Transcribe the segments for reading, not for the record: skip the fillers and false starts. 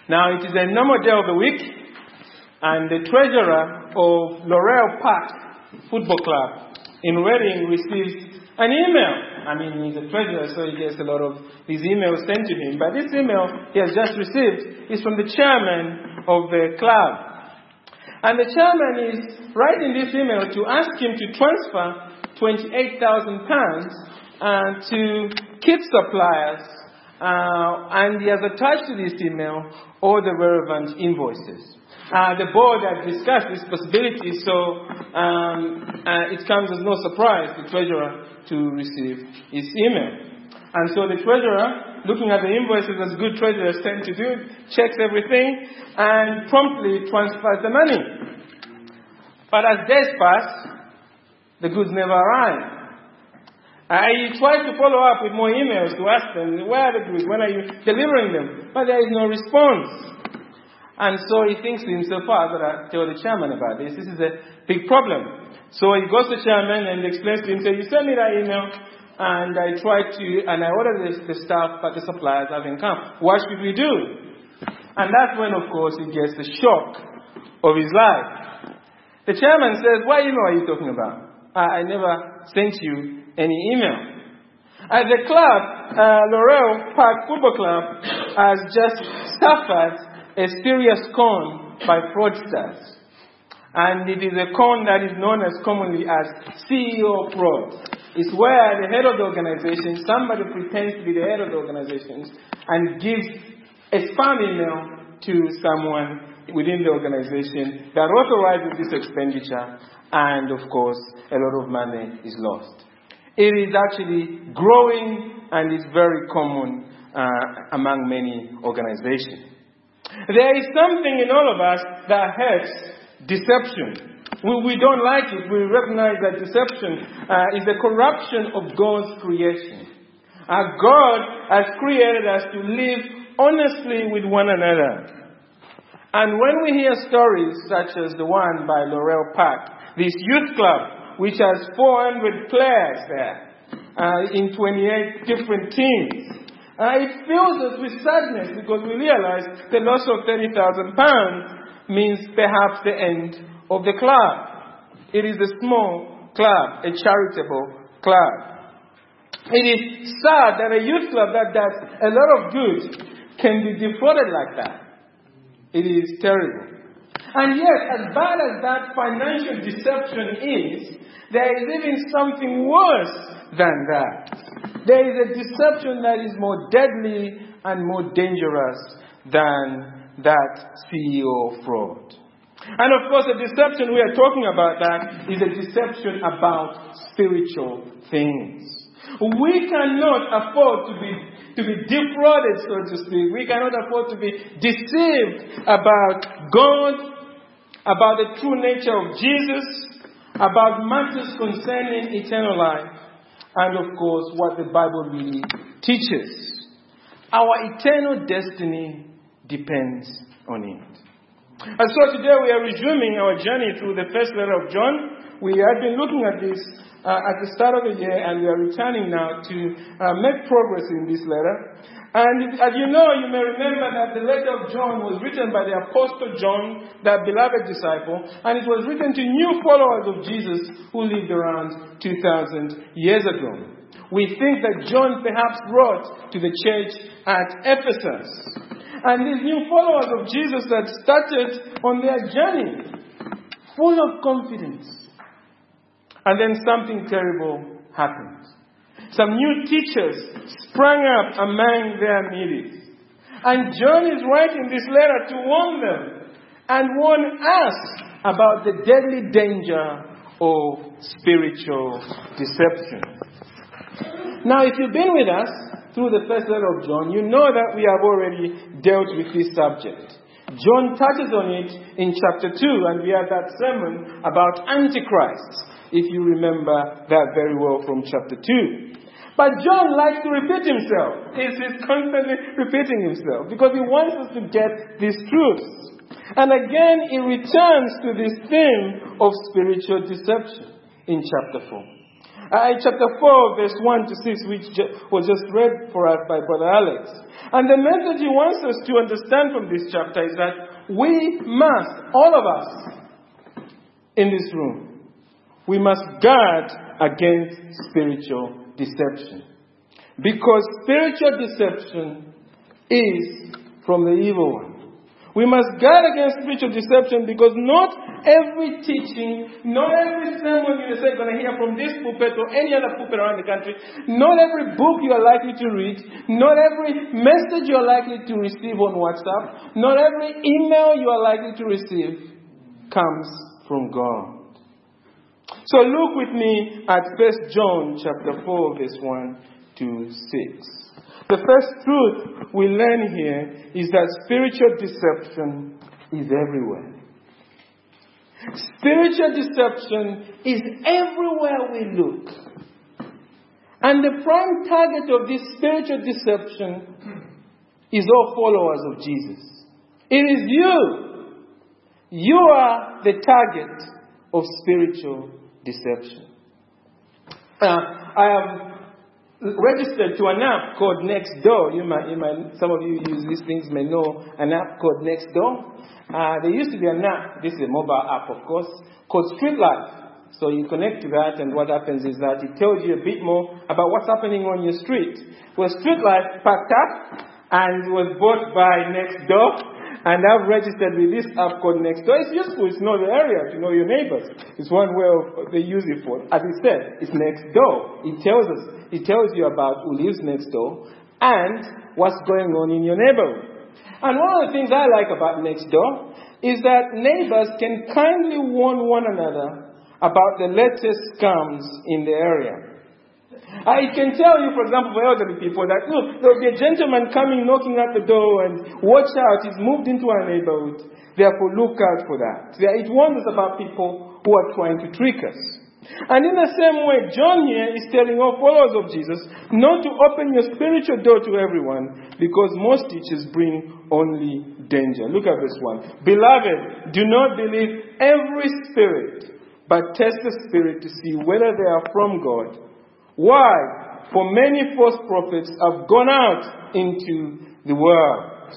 Now, it is a normal day of the week, and the treasurer of Laurel Park Football Club in Reading receives an email. I mean, he's a treasurer, so he gets a lot of these emails sent to him. But this email he has just received is from the chairman of the club. And the chairman is writing this email to ask him to transfer £28,000 to kit suppliers. And he has attached to this email all the relevant invoices. The board had discussed this possibility, so it comes as no surprise to the treasurer to receive his email. And so the treasurer, looking at the invoices as good treasurers tend to do, checks everything and promptly transfers the money. But as days pass, the goods never arrive. He tries to follow up with more emails to ask them, where are the goods? When are you delivering them? But there is no response. And so he thinks to himself, I've got to tell the chairman about this. This is a big problem. So he goes to the chairman and explains to him, so you sent me that email, and I ordered the stuff, but the suppliers haven't come. What should we do? And that's when, of course, he gets the shock of his life. The chairman says, what email are you talking about? I never sent you any email. At the club, Laurel Park Football Club has just suffered a serious con by fraudsters. And it is a con that is known as commonly as CEO fraud. It's where the head of the organization, somebody pretends to be the head of the organization and gives a spam email to someone within the organization that authorizes this expenditure, and of course, a lot of money is lost. It is actually growing and is very common among many organizations. There is something in all of us that hates deception. We don't like it. We recognize that deception is a corruption of God's creation. God has created us to live honestly with one another. And when we hear stories such as the one by Laurel Park, this youth club, which has 400 players there in 28 different teams, it fills us with sadness because we realize the loss of £30,000 means perhaps the end of the club. It is a small club, a charitable club. It is sad that a youth club that does a lot of good can be defrauded like that. It is terrible. And yet, as bad as that financial deception is, there is even something worse than that. There is a deception that is more deadly and more dangerous than that CEO fraud. And of course, the deception we are talking about that is a deception about spiritual things. We cannot afford to be defrauded, so to speak. We cannot afford to be deceived about God, about the true nature of Jesus, about matters concerning eternal life, and of course, what the Bible really teaches. Our eternal destiny depends on it. And so today we are resuming our journey through the first letter of John. We have been looking at this at the start of the year, and we are returning now to make progress in this letter. And as you know, you may remember that the letter of John was written by the Apostle John, that beloved disciple, and it was written to new followers of Jesus who lived around 2,000 years ago. We think that John perhaps wrote to the church at Ephesus. And these new followers of Jesus had started on their journey, full of confidence. And then something terrible happened. Some new teachers sprang up among their midst. And John is writing this letter to warn them and warn us about the deadly danger of spiritual deception. Now, if you've been with us through the first letter of John, you know that we have already dealt with this subject. John touches on it in chapter 2, and we had that sermon about Antichrist, if you remember that very well from chapter 2. But John likes to repeat himself. He's constantly repeating himself because he wants us to get these truths. And again, he returns to this theme of spiritual deception in chapter 4. Chapter 4, verse 1 to 6, which was just read for us by Brother Alex. And the message he wants us to understand from this chapter is that we must, all of us in this room, we must guard against spiritual deception. Because spiritual deception is from the evil one. We must guard against spiritual deception because not every teaching, not every sermon you're going to hear from this pulpit or any other pulpit around the country, not every book you are likely to read, not every message you are likely to receive on WhatsApp, not every email you are likely to receive comes from God. So look with me at 1 John chapter 4, verse 1 to 6. The first truth we learn here is that spiritual deception is everywhere. Spiritual deception is everywhere we look. And the prime target of this spiritual deception is all followers of Jesus. It is you. You are the target of spiritual deception. I have registered to an app called Nextdoor. Some of you use these things may know an app called Nextdoor. There used to be an app, this is a mobile app of course, called Street Life. So you connect to that and what happens is that it tells you a bit more about what's happening on your street. Well, Street Life packed up and was bought by Nextdoor. And I've registered with this app called Nextdoor. It's useful to know the area, to know your neighbors. It's one way they use it for. As it said, it's Nextdoor. It tells you about who lives next door and what's going on in your neighborhood. And one of the things I like about Nextdoor is that neighbors can kindly warn one another about the latest scams in the area. I can tell you, for example, for elderly people that, look, there will be a gentleman coming knocking at the door and watch out, he's moved into our neighborhood. Therefore, look out for that. It warns us about people who are trying to trick us. And in the same way, John here is telling all followers of Jesus not to open your spiritual door to everyone because most teachers bring only danger. Look at verse 1. Beloved, do not believe every spirit, but test the spirit to see whether they are from God. Why? For many false prophets have gone out into the world.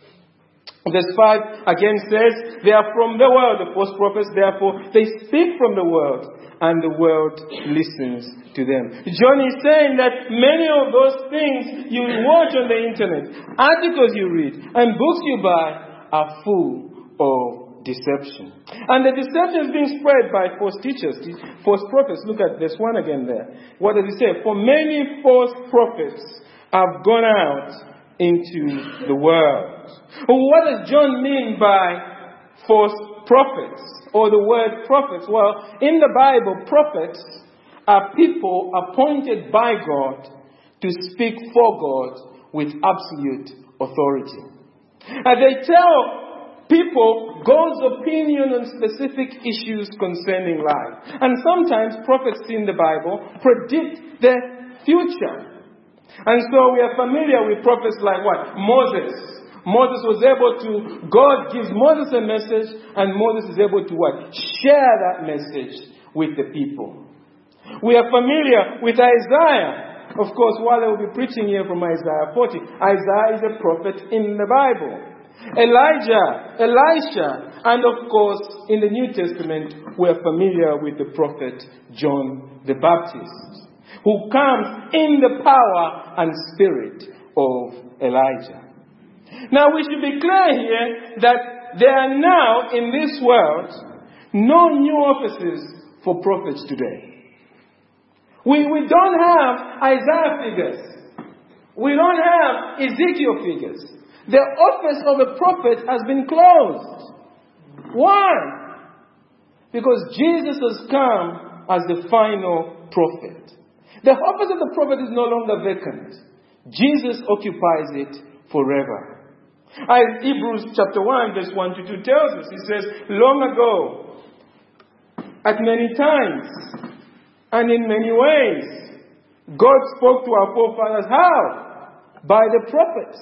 Verse 5 again says, they are from the world, the false prophets, therefore they speak from the world, and the world listens to them. John is saying that many of those things you watch on the internet, articles you read, and books you buy are full of deception. And the deception is being spread by false teachers, false prophets. Look at this one again there. What does it say? For many false prophets have gone out into the world. What does John mean by false prophets or the word prophets? Well, in the Bible, prophets are people appointed by God to speak for God with absolute authority. And they tell people God's opinion on specific issues concerning life. And sometimes prophets in the Bible predict the future. And so we are familiar with prophets like what? Moses. Moses was able to, God gives Moses a message and Moses is able to what? Share that message with the people. We are familiar with Isaiah. Of course, while I will be preaching here from Isaiah 40, Isaiah is a prophet in the Bible. Elijah, Elisha, and of course, in the New Testament, we are familiar with the prophet John the Baptist, who comes in the power and spirit of Elijah. Now, we should be clear here that there are now in this world no new offices for prophets today. We don't have Isaiah figures. We don't have Ezekiel figures. The office of a prophet has been closed. Why? Because Jesus has come as the final prophet. The office of the prophet is no longer vacant. Jesus occupies it forever. As Hebrews chapter 1 verse 1 to 2 tells us, it says, long ago, at many times, and in many ways, God spoke to our forefathers. How? By the prophets.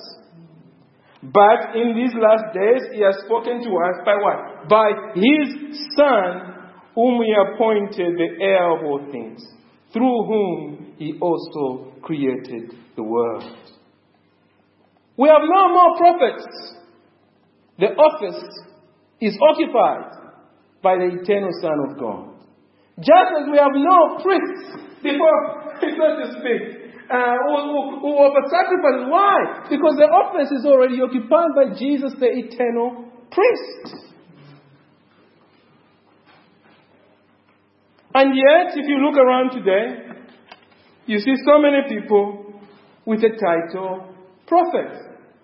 But in these last days, He has spoken to us by what? By His Son, whom He appointed the heir of all things, through whom he also created the world. We have no more prophets. The office is occupied by the eternal Son of God. Just as we have no priests before, so to speak, who offer sacrifices. Why? Because the office is already occupied by Jesus, the eternal priest. And yet, if you look around today, you see so many people with the title prophet.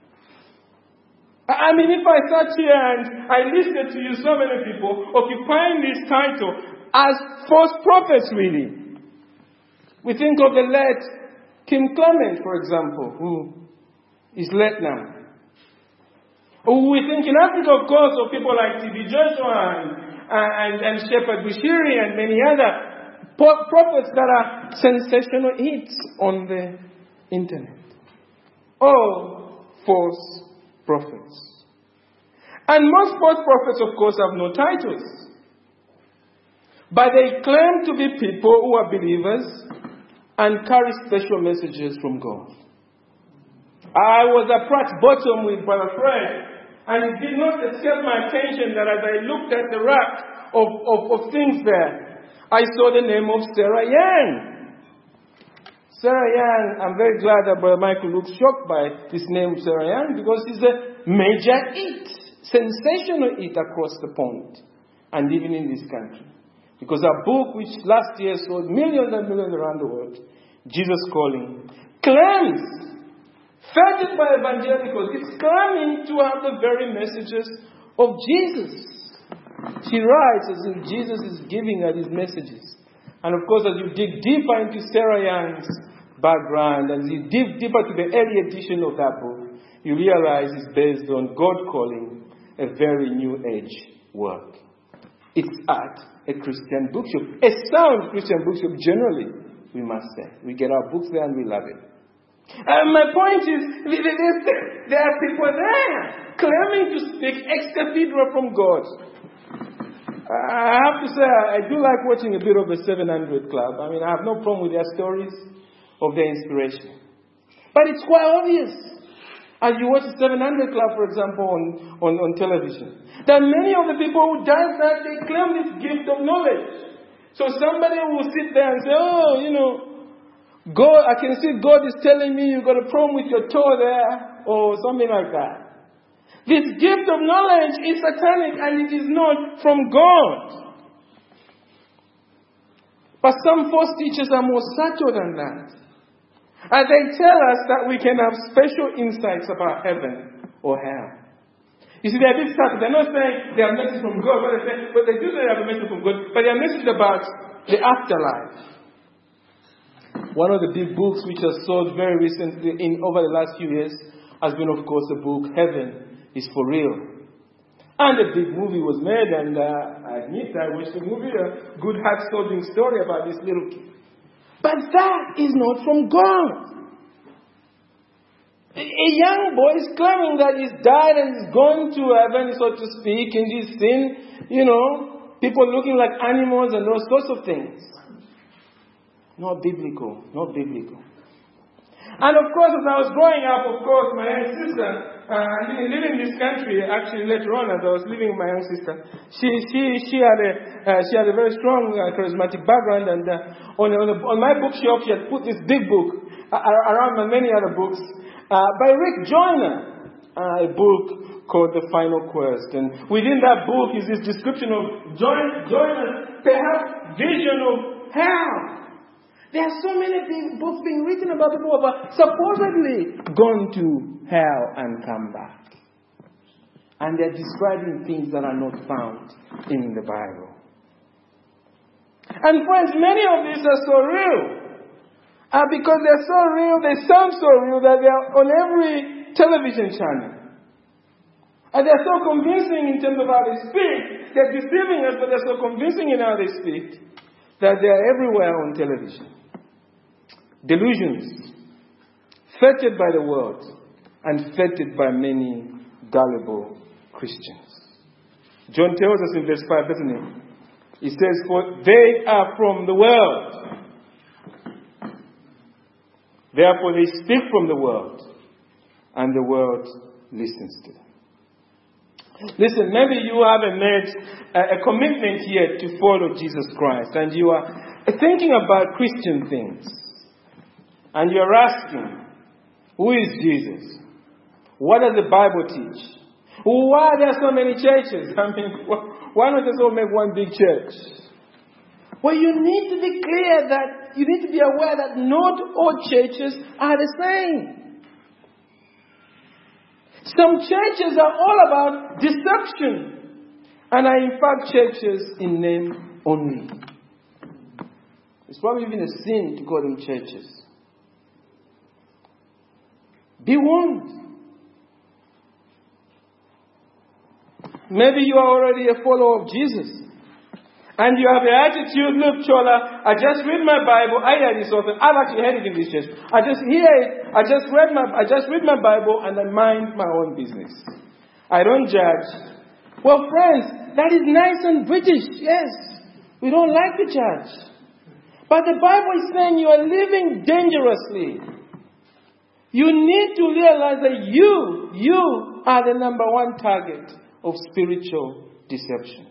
I mean, if I sat here and I listened to you, so many people occupying this title as false prophets, really. We think of the late Kim Clement, for example, who is late now. Or we think in Africa, of course, of people like T.B. Joshua and Shepherd Bushiri and many other prophets that are sensational hits on the internet. All false prophets. And most false prophets, of course, have no titles. But they claim to be people who are believers and carry special messages from God. I was at Pratt's Bottom with Brother Fred, and it did not escape my attention that as I looked at the rack of things there, I saw the name of Sarah Young. Sarah Young, I'm very glad that Brother Michael looks shocked by this name of Sarah Young, because it's a major hit, sensational hit across the pond, and even in this country. Because our book, which last year sold millions and millions around the world, Jesus Calling, claims, fed by evangelicals, it's claiming to have the very messages of Jesus. She writes as if Jesus is giving her these messages. And of course, as you dig deeper into Sarah Young's background, as you dig deeper to the early edition of that book, you realize it's based on God calling a very new age work. It's at a Christian bookshop. A sound Christian bookshop, generally, we must say. We get our books there and we love it. My point is, there are people there claiming to speak ex cathedra from God. I have to say, I do like watching a bit of the 700 Club. I mean, I have no problem with their stories of their inspiration. But it's quite obvious, as you watch the 700 Club, for example, on television, that many of the people who does that, they claim this gift of knowledge. So somebody will sit there and say, God, I can see God is telling me you've got a problem with your toe there, or something like that. This gift of knowledge is satanic and it is not from God. But some false teachers are more subtle than that. And they tell us that we can have special insights about heaven or hell. You see, they're a bit subtle. They're not saying they have a message from God, but they do say they have a message from God, but they are message about the afterlife. One of the big books which has sold very recently over the last few years has been, of course, the book Heaven is for Real. And a big movie was made, and I admit I watched the movie, a good heart-stopping story about this little kid. But that is not from God. A young boy is claiming that he's died and he's gone to heaven, so to speak, and he's seen, people looking like animals and those sorts of things. Not biblical. Not biblical. And of course, as I was growing up, of course, my young sister, living in this country, actually later on, as I was living with my young sister, she had a very strong charismatic background, and on my bookshelf, she had put this big book around many other books by Rick Joyner, a book called The Final Quest. And within that book is this description of Joyner's perhaps vision of hell. There are so many books being written about people who have supposedly gone to hell and come back. And they're describing things that are not found in the Bible. And friends, many of these are so real. Because they're so real, they sound so real that they're on every television channel. And they're so convincing in terms of how they speak. They're deceiving us, but they're so convincing in how they speak that they're everywhere on television. Delusions, fettered by the world and fettered by many gullible Christians. John tells us in verse 5, doesn't he? He says, for they are from the world. Therefore they speak from the world, and the world listens to them. Listen, maybe you haven't made a commitment yet to follow Jesus Christ, and you are thinking about Christian things. And you're asking, who is Jesus? What does the Bible teach? Why are there so many churches? I mean, why not just all make one big church? Well, you need to be clear that, you need to be aware that not all churches are the same. Some churches are all about deception and are in fact churches in name only. It's probably even a sin to call them churches. Be warned. Maybe you are already a follower of Jesus. And you have the attitude, look, Chola, I just read my Bible. I hear this often. I've actually heard it in this church. I just hear it. I just read my Bible and I mind my own business. I don't judge. Well, friends, that is nice and British. Yes. We don't like to judge. But the Bible is saying you are living dangerously. You need to realize that you are the number one target of spiritual deception.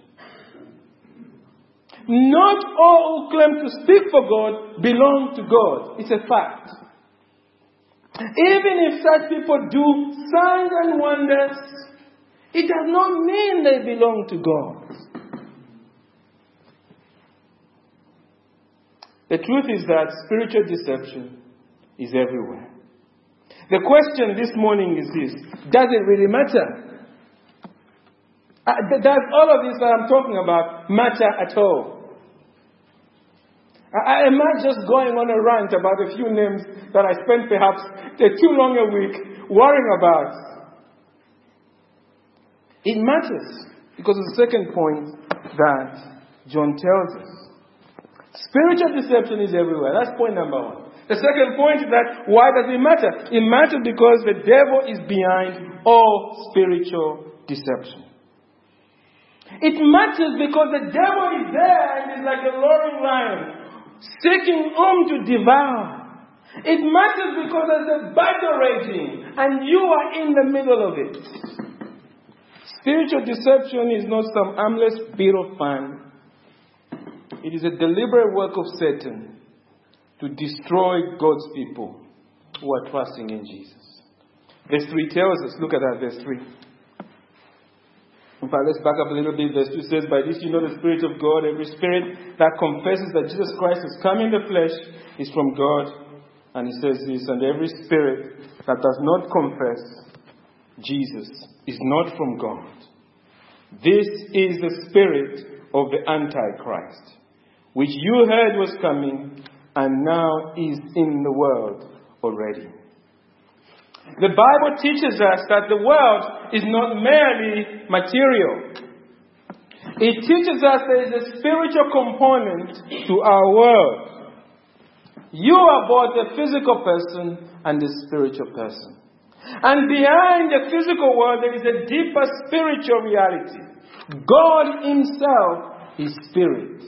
Not all who claim to speak for God belong to God. It's a fact. Even if such people do signs and wonders, it does not mean they belong to God. The truth is that spiritual deception is everywhere. The question this morning is this: does it really matter? Does all of this that I'm talking about matter at all? I am not just going on a rant about a few names that I spent perhaps too long a week worrying about. It matters because of the second point that John tells us. Spiritual deception is everywhere. That's point number one. The second point is that why does it matter? It matters because the devil is behind all spiritual deception. It matters because the devil is there and is like a roaring lion, seeking whom to devour. It matters because there's a battle raging and you are in the middle of it. Spiritual deception is not some harmless bit of fun. It is a deliberate work of Satan to destroy God's people who are trusting in Jesus. Verse 3 tells us, look at that, verse 3. In fact, let's back up a little bit. Verse 2 says, by this you know the Spirit of God. Every spirit that confesses that Jesus Christ has come in the flesh is from God. And he says this, and every spirit that does not confess Jesus is not from God. This is the spirit of the Antichrist, which you heard was coming and now is in the world already. The Bible teaches us that the world is not merely material. It teaches us there is a spiritual component to our world. You are both a physical person and a spiritual person. And behind the physical world there is a deeper spiritual reality. God Himself is spirit.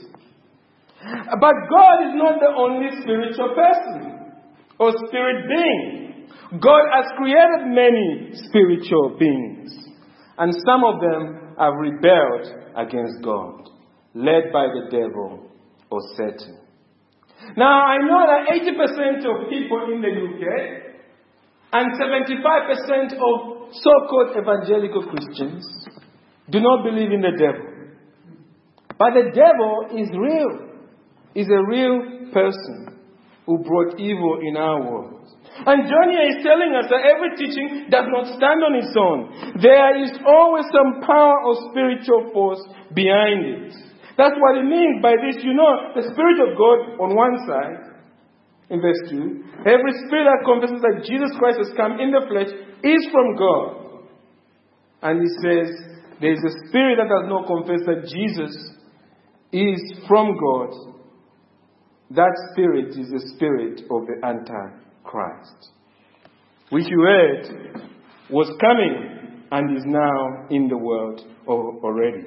But God is not the only spiritual person or spirit being. God has created many spiritual beings, and some of them have rebelled against God, led by the devil or Satan. Now, I know that 80% of people in the UK and 75% of so-called evangelical Christians do not believe in the devil. But the devil is real. He's a real person who brought evil in our world. And John here is telling us that every teaching does not stand on its own. There is always some power or spiritual force behind it. That's what it means by this. You know, the Spirit of God on one side, in verse 2, every spirit that confesses that Jesus Christ has come in the flesh is from God. And he says, there is a spirit that does not confess that Jesus is from God. That spirit is the spirit of the Antichrist, which you heard was coming and is now in the world already.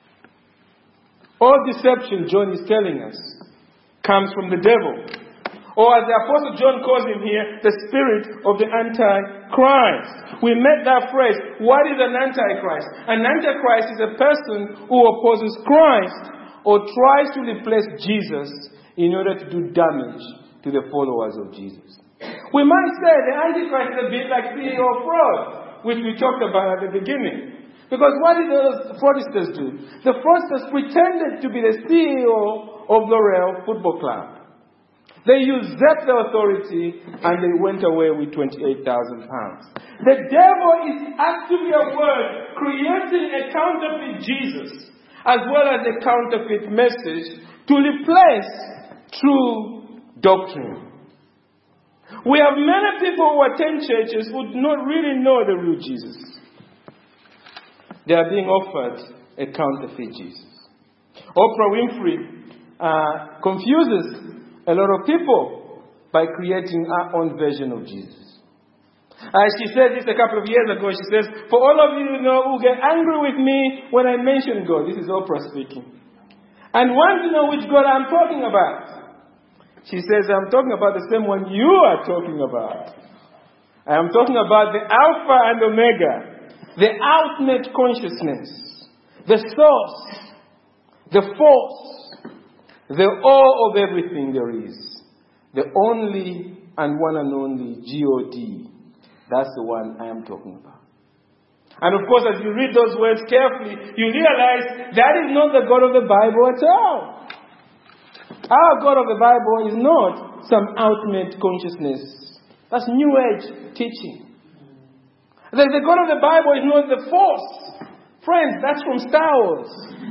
All deception, John is telling us, comes from the devil. Or as the Apostle John calls him here, the spirit of the Antichrist. We met that phrase. What is an Antichrist? An Antichrist is a person who opposes Christ or tries to replace Jesus in order to do damage to the followers of Jesus. We might say the Antichrist is a bit like CEO fraud, which we talked about at the beginning. Because what did those fraudsters do? The fraudsters pretended to be the CEO of L'Oreal Football Club. They usurped the authority and they went away with £28,000. The devil is actively at work creating a counterfeit Jesus as well as a counterfeit message to replace true doctrine. We have many people who attend churches who do not really know the real Jesus. They are being offered a counterfeit Jesus. Oprah Winfrey confuses a lot of people by creating her own version of Jesus. She said this a couple of years ago. She says, for all of you who get angry with me when I mention God. This is Oprah speaking. And want to know which God I'm talking about. She says, I'm talking about the same one you are talking about. I am talking about the Alpha and Omega. The ultimate consciousness. The source. The force. The all of everything there is. The only and one and only God. That's the one I am talking about. And of course, as you read those words carefully, you realize that is not the God of the Bible at all. Our God of the Bible is not some ultimate consciousness. That's New Age teaching. The God of the Bible is not the force. Friends, that's from Star Wars.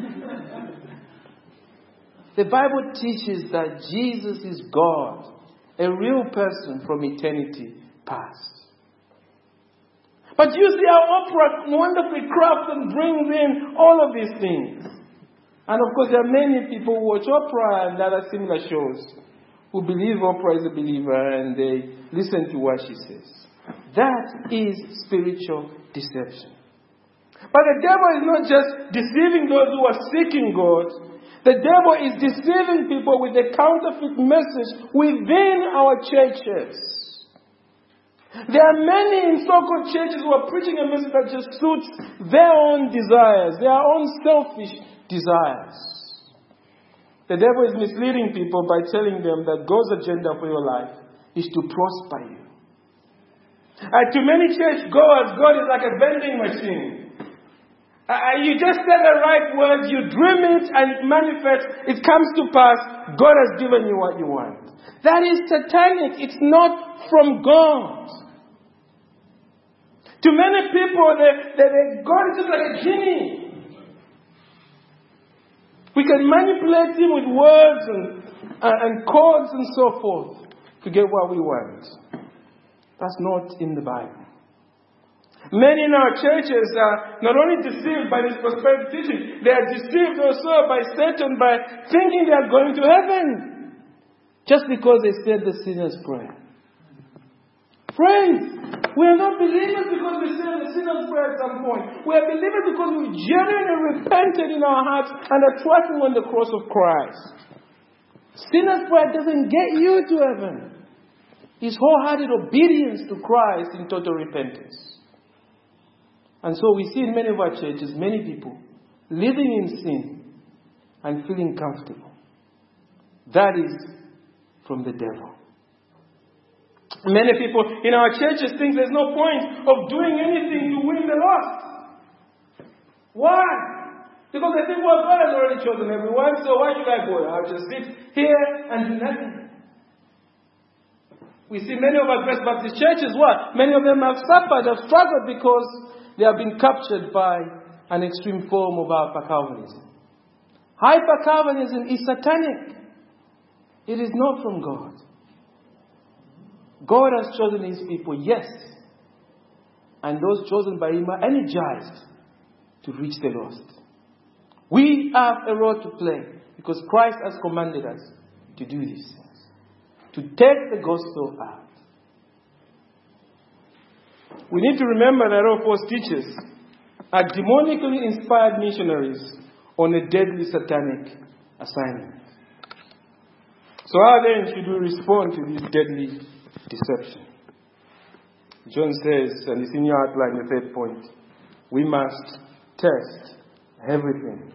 The Bible teaches that Jesus is God, a real person from eternity past. But you see how Oprah wonderfully crafts and brings in all of these things. And of course, there are many people who watch Oprah and other similar shows who believe Oprah is a believer and they listen to what she says. That is spiritual deception. But the devil is not just deceiving those who are seeking God. The devil is deceiving people with a counterfeit message within our churches. There are many in so-called churches who are preaching a message that just suits their own desires, their own selfish desires. The devil is misleading people by telling them that God's agenda for your life is to prosper you. To many churchgoers, God is like a vending machine. You just say the right words, you dream it and it manifests, it comes to pass, God has given you what you want. That is satanic, it's not from God. To many people, God is just like a genie. We can manipulate him with words and codes and so forth to get what we want. That's not in the Bible. Many in our churches are not only deceived by this prosperity teaching, they are deceived also by Satan by thinking they are going to heaven just because they said the sinner's prayer. Friends, we are not believers because we said the sinner's prayer at some point. We are believers because we genuinely repented in our hearts and are trusting on the cross of Christ. Sinner's prayer doesn't get you to heaven. It's wholehearted obedience to Christ in total repentance. And so we see in many of our churches, many people living in sin and feeling comfortable. That is from the devil. Many people in our churches think there's no point of doing anything to win the lost. Why? Because they think, well, God has already chosen everyone, so why should I go? I'll just sit here and do nothing. We see many of our First Baptist churches, what? Many of them have suffered, have struggled because they have been captured by an extreme form of hyper-Calvinism. Hyper-Calvinism is satanic. It is not from God. God has chosen his people, yes. And those chosen by him are energized to reach the lost. We have a role to play because Christ has commanded us to do these things. To take the gospel out. We need to remember that all false teachers are demonically inspired missionaries on a deadly satanic assignment. So how then should we respond to this deadly deception? John says, and it's in your outline, the third point, we must test everything.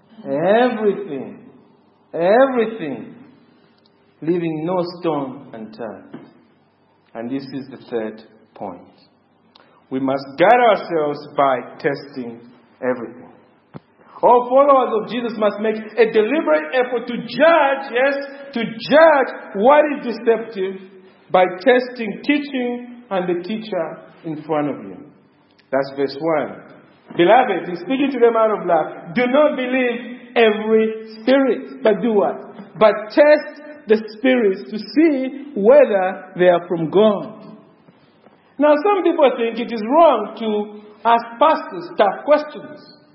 Everything. Leaving no stone unturned. And this is the third point. We must guide ourselves by testing everything. All followers of Jesus must make a deliberate effort to judge what is deceptive by testing teaching and the teacher in front of you. That's verse 1. Beloved, he's speaking to them out of love. Do not believe every spirit, but do what? But test the spirits to see whether they are from God. Now, some people think it is wrong to ask pastors tough questions.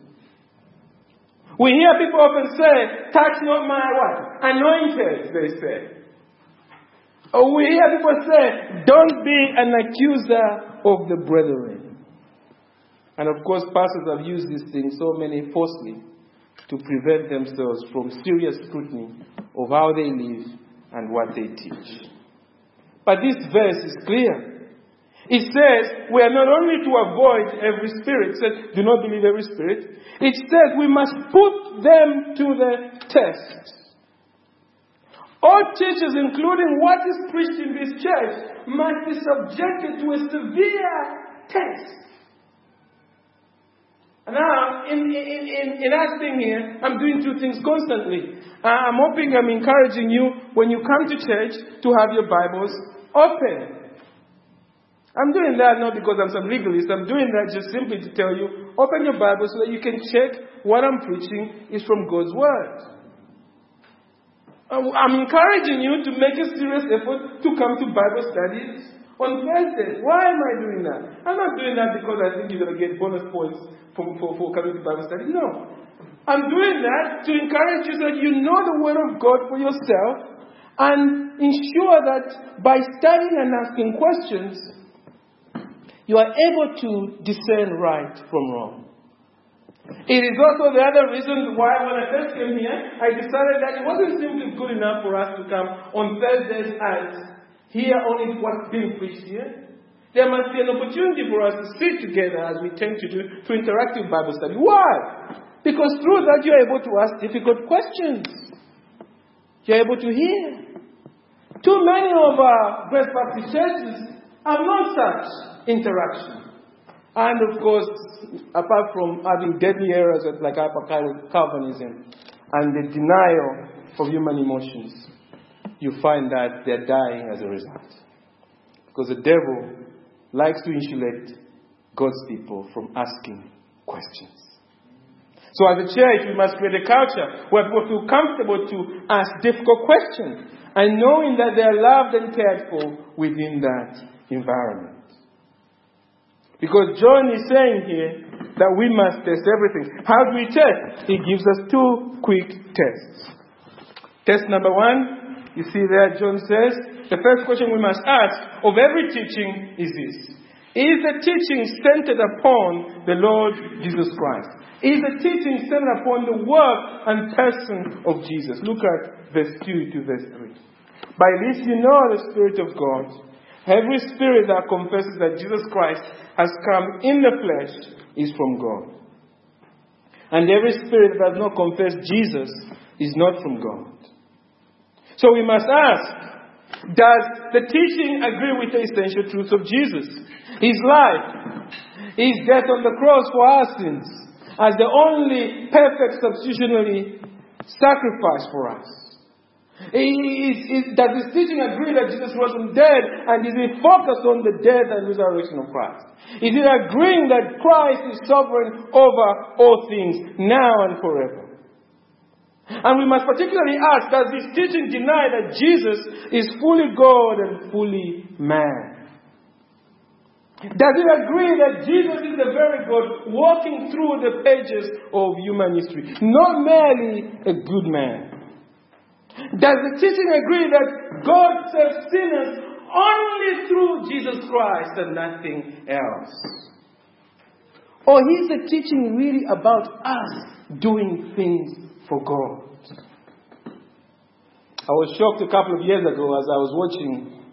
We hear people often say, touch not my what? Anointed, they say. Or we hear people say, don't be an accuser of the brethren. And of course, pastors have used these things so many falsely to prevent themselves from serious scrutiny of how they live and what they teach. But this verse is clear. It says we are not only to avoid every spirit. It says do not believe every spirit. It says we must put them to the test. All teachers, including what is preached in this church, must be subjected to a severe test. Now, in acting here, I'm doing two things constantly. I'm encouraging you, when you come to church, to have your Bibles open. I'm doing that not because I'm some legalist. I'm doing that just simply to tell you, open your Bible so that you can check what I'm preaching is from God's Word. I'm encouraging you to make a serious effort to come to Bible studies on Thursdays. Why am I doing that? I'm not doing that because I think you're going to get bonus points for coming to Bible study. No. I'm doing that to encourage you so that you know the Word of God for yourself and ensure that by studying and asking questions, you are able to discern right from wrong. It is also the other reason why when I first came here, I decided that it wasn't simply good enough for us to come on Thursdays and hear only what's being preached here. There must be an opportunity for us to sit together, as we tend to do, to interactive Bible study. Why? Because through that you're able to ask difficult questions. You're able to hear. Too many of our Grace Baptist churches have no such interaction. And of course, apart from having deadly errors like hyper-Calvinism and the denial of human emotions, you find that they're dying as a result. Because the devil likes to insulate God's people from asking questions. So as a church, we must create a culture where people feel comfortable to ask difficult questions and knowing that they are loved and cared for within that environment. Because John is saying here that we must test everything. How do we test? He gives us two quick tests. Test number 1, you see there, John says, the first question we must ask of every teaching is this: is the teaching centered upon the Lord Jesus Christ? Is the teaching centered upon the work and person of Jesus? Look at verse 2 to verse 3. By this you know the Spirit of God. Every spirit that confesses that Jesus Christ has come in the flesh is from God. And every spirit that does not confess Jesus is not from God. So we must ask, does the teaching agree with the essential truths of Jesus? His life, His death on the cross for our sins, as the only perfect substitutionary sacrifice for us. Does his teaching agree that Jesus rose from dead, and is it focused on the death and resurrection of Christ? Is it agreeing that Christ is sovereign over all things, now and forever? And we must particularly ask, does this teaching deny that Jesus is fully God and fully man? Does it agree that Jesus is the very God walking through the pages of human history, not merely a good man? Does the teaching agree that God saves sinners only through Jesus Christ and nothing else? Or is the teaching really about us doing things for God? I was shocked a couple of years ago as I was watching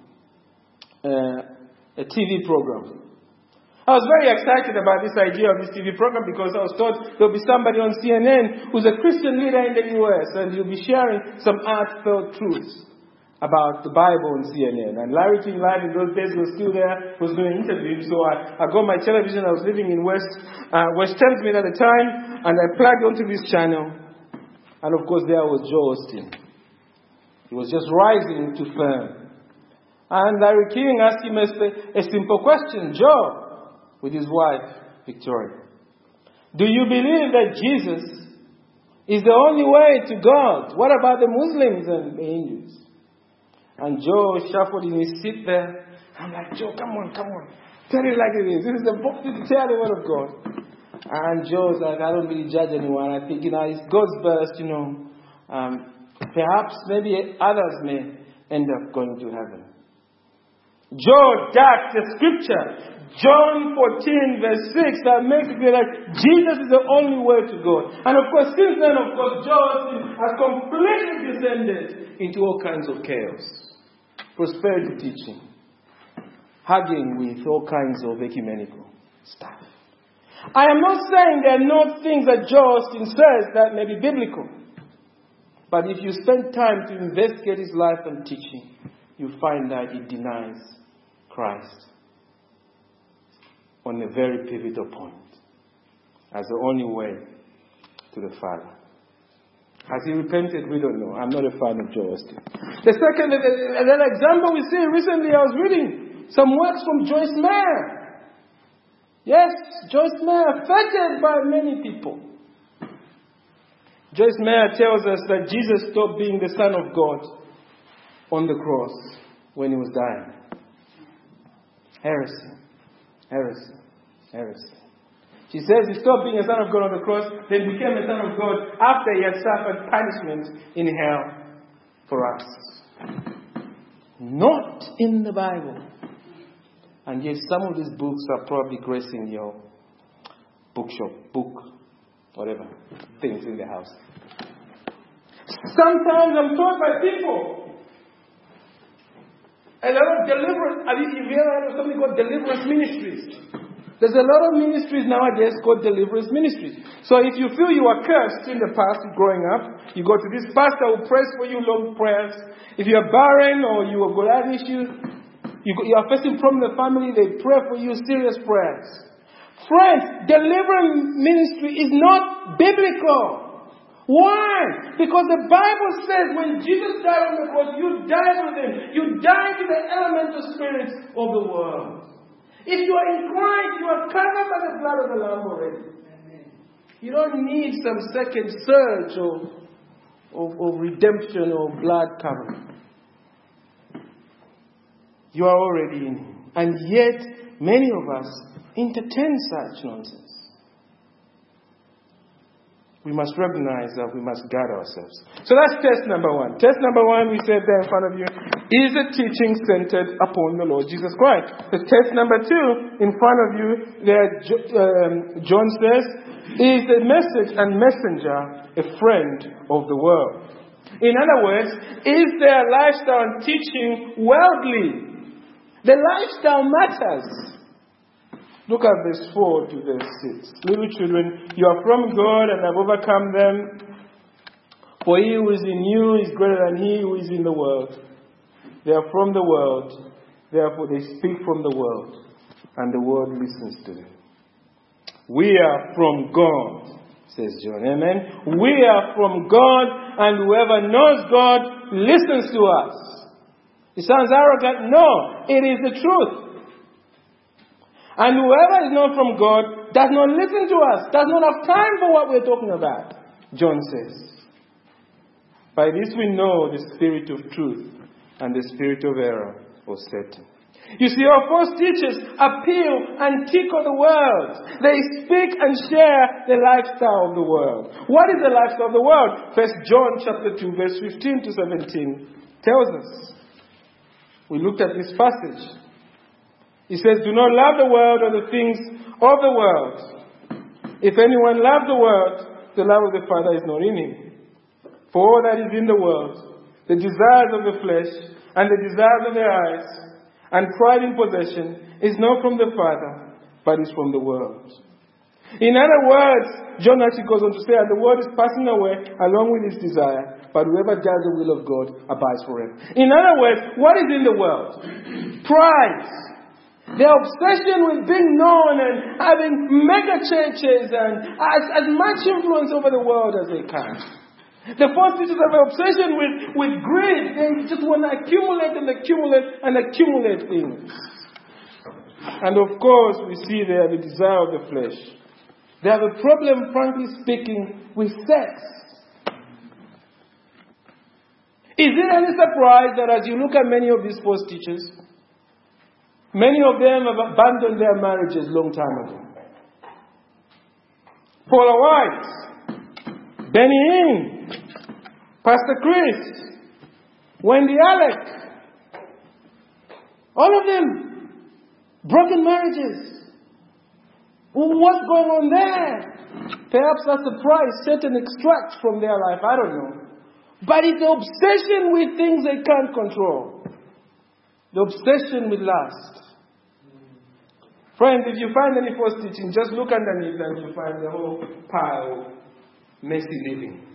a TV program. I was very excited about this idea of this TV program because I was told there'll be somebody on CNN who's a Christian leader in the US and he'll be sharing some heartfelt truths about the Bible on CNN. And Larry King Live in those days was still there, was doing interviews. So I got my television. I was living in West Thamesmead at the time, and I plugged onto this channel. And of course there was Joel Osteen. He was just rising to fame. And Larry King asked him a simple question. Joe, with his wife, Victoria, do you believe that Jesus is the only way to God? What about the Muslims and the Hindus? And Joe shuffled in his seat there. I'm like, Joe, come on. Tell it like it is. This is the book to tell the word of God. And Joe's like, I don't really judge anyone. I think, it's God's best, perhaps maybe others may end up going to heaven. Joe darts the scripture. John 14 verse 6 that makes it clear that Jesus is the only way to God. And of course, since then, Joe has completely descended into all kinds of chaos. Prosperity teaching. Hugging with all kinds of ecumenical stuff. I am not saying there are no things that Joe Osteen says that may be biblical. But if you spend time to investigate his life and teaching, you find that he denies Christ on a very pivotal point as the only way to the Father. Has he repented? We don't know. I'm not a fan of Joel Osteen. The second example we see recently, I was reading some works from Joyce Meyer. Yes, Joyce Meyer, affected by many people. Joyce Meyer tells us that Jesus stopped being the Son of God on the cross when he was dying. Heresy. She says he stopped being a Son of God on the cross, then became a Son of God after he had suffered punishment in hell for us. Not in the Bible. And yet some of these books are probably gracing your whatever, things in the house. Sometimes I'm told by people, a lot of deliverance. Have you ever heard of something called deliverance ministries? There's a lot of ministries nowadays called deliverance ministries. So if you feel you are cursed in the past growing up, you go to this pastor who prays for you long prayers. If you are barren or you have got that issue, you are facing problem in the family, they pray for you serious prayers. Friends, deliverance ministry is not biblical. Why? Because the Bible says when Jesus died on the cross, you died with him. You died to the elemental spirits of the world. If you are in Christ, you are covered by the blood of the Lamb already. Amen. You don't need some second surge of redemption or blood covering. You are already in him. And yet, many of us entertain such nonsense. We must recognize that we must guard ourselves. So that's test number one. Test number one, we said there in front of you, is the teaching centered upon the Lord Jesus Christ. The test number two, in front of you, there John says, is the message and messenger a friend of the world? In other words, is their lifestyle and teaching worldly? The lifestyle matters. Look at verse 4 to verse 6. Little children, you are from God and have overcome them. For he who is in you is greater than he who is in the world. They are from the world. Therefore they speak from the world. And the world listens to them. We are from God, says John. Amen. We are from God, and whoever knows God listens to us. It sounds arrogant. No, it is the truth. And whoever is not from God does not listen to us, does not have time for what we're talking about, John says. By this we know the spirit of truth and the spirit of error or Satan. You see, our false teachers appeal and tickle the world. They speak and share the lifestyle of the world. What is the lifestyle of the world? 1 John chapter 2, verse 15 to 17 tells us. We looked at this passage. He says, do not love the world or the things of the world. If anyone loves the world, the love of the Father is not in him. For all that is in the world, the desires of the flesh, and the desires of the eyes, and pride in possession is not from the Father, but is from the world. In other words, John actually goes on to say that the world is passing away along with its desire, but whoever does the will of God abides forever. In other words, what is in the world? Pride. The obsession with being known and having mega churches and as much influence over the world as they can. The false teachers have an obsession with greed. They just want to accumulate and accumulate and accumulate things. And of course, we see there the desire of the flesh. They have a problem, frankly speaking, with sex. Is it any surprise that as you look at many of these false teachers, many of them have abandoned their marriages long time ago? Paula White, Benny Hinn, Pastor Chris, Wendy Alec, all of them, broken marriages. What's going on there? Perhaps that's the price Satan extracts from their life. I don't know. But it's the obsession with things they can't control. The obsession with lust. Friends, if you find any false teaching, just look underneath and you'll find the whole pile of messy living.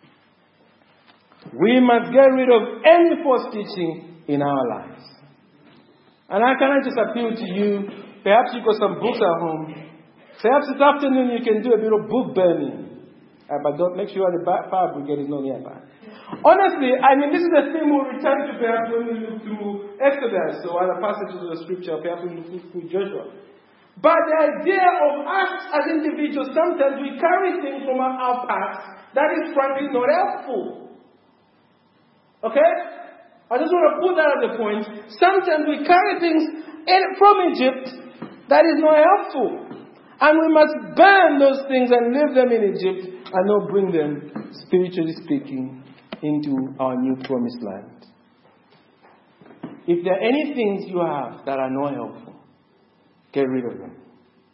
We must get rid of any false teaching in our lives. And I cannot just appeal to you. Perhaps you've got some books at home. Perhaps this afternoon you can do a bit of book burning. But don't make sure the fire brigade is not nearby. Honestly, this is a theme we'll return to perhaps when we look through Exodus or other passages of the scripture, perhaps when we look through Joshua. But the idea of us as individuals, sometimes we carry things from our past that is frankly not helpful. Okay? I just want to put that at the point. Sometimes we carry things from Egypt that is not helpful. And we must burn those things and leave them in Egypt and not bring them, spiritually speaking, into our new promised land. If there are any things you have that are not helpful, get rid of them.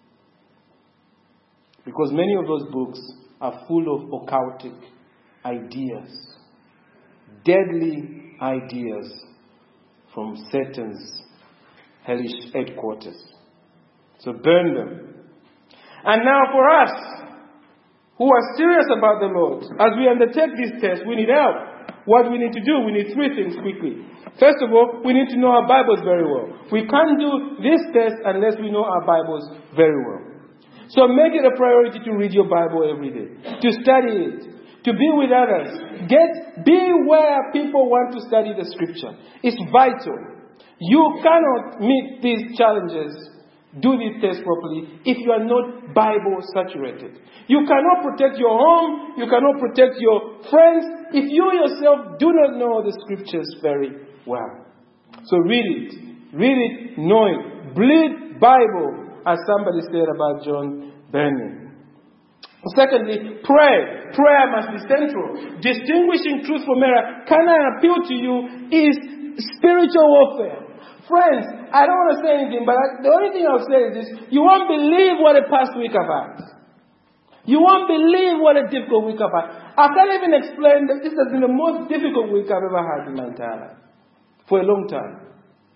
Because many of those books are full of occultic ideas, deadly ideas from Satan's hellish headquarters. So burn them. And now for us, who are serious about the Lord, as we undertake this test, we need help. What we need to do, we need three things quickly. First of all, we need to know our Bibles very well. We can't do this test unless we know our Bibles very well. So make it a priority to read your Bible every day, to study it, to be with others. Be where people want to study the Scripture. It's vital. You cannot meet these challenges, do this test properly, if you are not Bible saturated. You cannot protect your home, you cannot protect your friends, if you yourself do not know the Scriptures very well. So read it, know it, bleed Bible, as somebody said about John Bunyan. Secondly, pray. Prayer must be central. Distinguishing truth from error, can I appeal to you, is spiritual warfare. Friends, I don't want to say anything, but the only thing I'll say is this. You won't believe what a past week I've had. You won't believe what a difficult week I've had. I can't even explain that this has been the most difficult week I've ever had in my entire life. For a long time.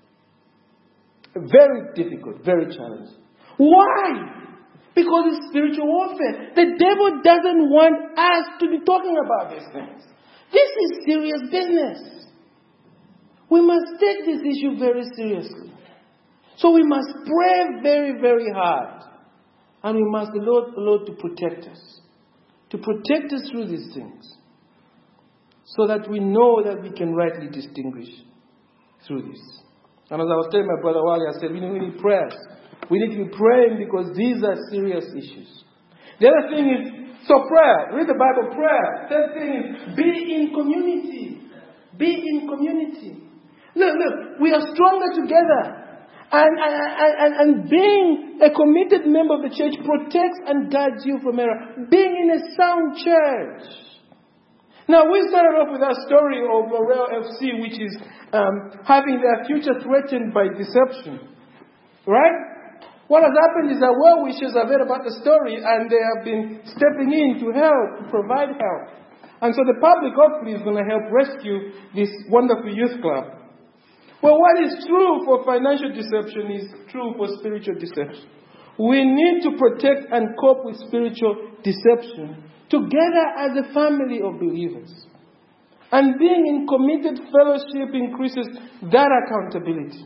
Very difficult, very challenging. Why? Because it's spiritual warfare. The devil doesn't want us to be talking about these things. This is serious business. We must take this issue very seriously. So we must pray very, very hard. And we must allow the Lord to protect us. To protect us through these things. So that we know that we can rightly distinguish through this. And as I was telling my brother Wally, I said, we need prayers. We need to be praying because these are serious issues. The other thing is, so prayer. Read the Bible, prayer. Third thing is, be in community. Be in community. Look, we are stronger together. And being a committed member of the church protects and guides you from error. Being in a sound church. Now, we started off with our story of L'Oreal FC, which is having their future threatened by deception. Right? What has happened is that well-wishers have heard about the story and they have been stepping in to help, to provide help. And so the public hopefully is going to help rescue this wonderful youth club. Well, what is true for financial deception is true for spiritual deception. We need to protect and cope with spiritual deception together as a family of believers. And being in committed fellowship increases that accountability.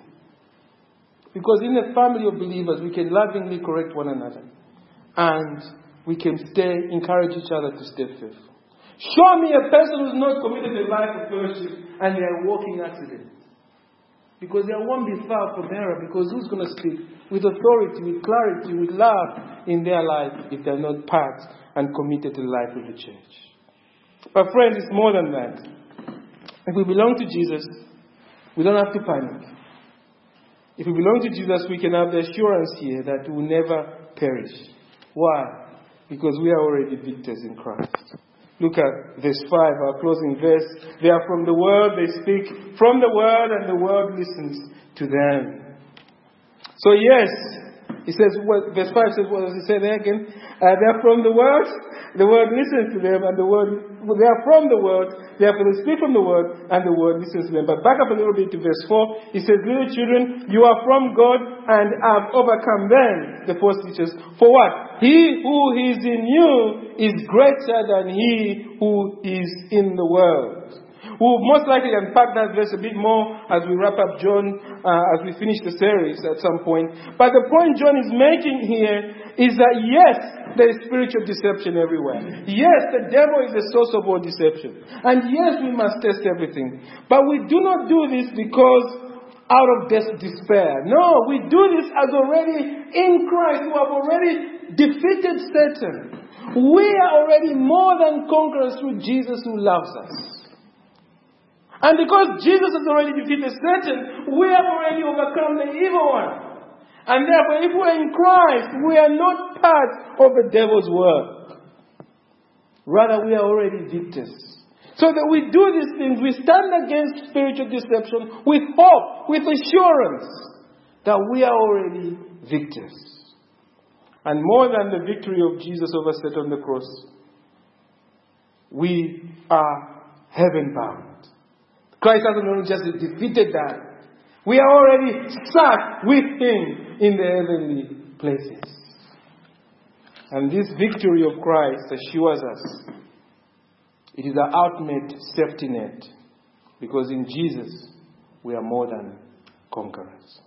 Because in a family of believers, we can lovingly correct one another. And we can encourage each other to stay faithful. Show me a person who's not committed a life of fellowship and they are walking accident. Because they won't be far from error. Because who's going to speak with authority, with clarity, with love in their life if they're not part and committed to the life of the church? But friends, it's more than that. If we belong to Jesus, we don't have to panic. If we belong to Jesus, we can have the assurance here that we will never perish. Why? Because we are already victors in Christ. Look at verse 5, our closing verse. They are from the world, they speak from the world, and the world listens to them. So yes, it says, verse 5 says, what does it say there again? They are from the world listens to them, and they are from the world, therefore they speak from the world, and the world listens to them. But back up a little bit to verse 4, it says, little children, you are from God, and have overcome them, the false teachers. For what? He who is in you is greater than he who is in the world. We'll most likely unpack that verse a bit more as we wrap up John, as we finish the series at some point. But the point John is making here is that yes, there is spiritual deception everywhere. Yes, the devil is the source of all deception. And yes, we must test everything. But we do not do this because out of despair. No, we do this as already in Christ, who have already defeated Satan. We are already more than conquerors through Jesus who loves us. And because Jesus has already defeated Satan, we have already overcome the evil one. And therefore, if we're in Christ, we are not part of the devil's work. Rather, we are already victors. So that we do these things, we stand against spiritual deception with hope, with assurance that we are already victors. And more than the victory of Jesus over Satan on the cross, we are heaven-bound. Christ hasn't only just defeated that. We are already sat with Him in the heavenly places. And this victory of Christ assures us it is our ultimate safety net. Because in Jesus, we are more than conquerors.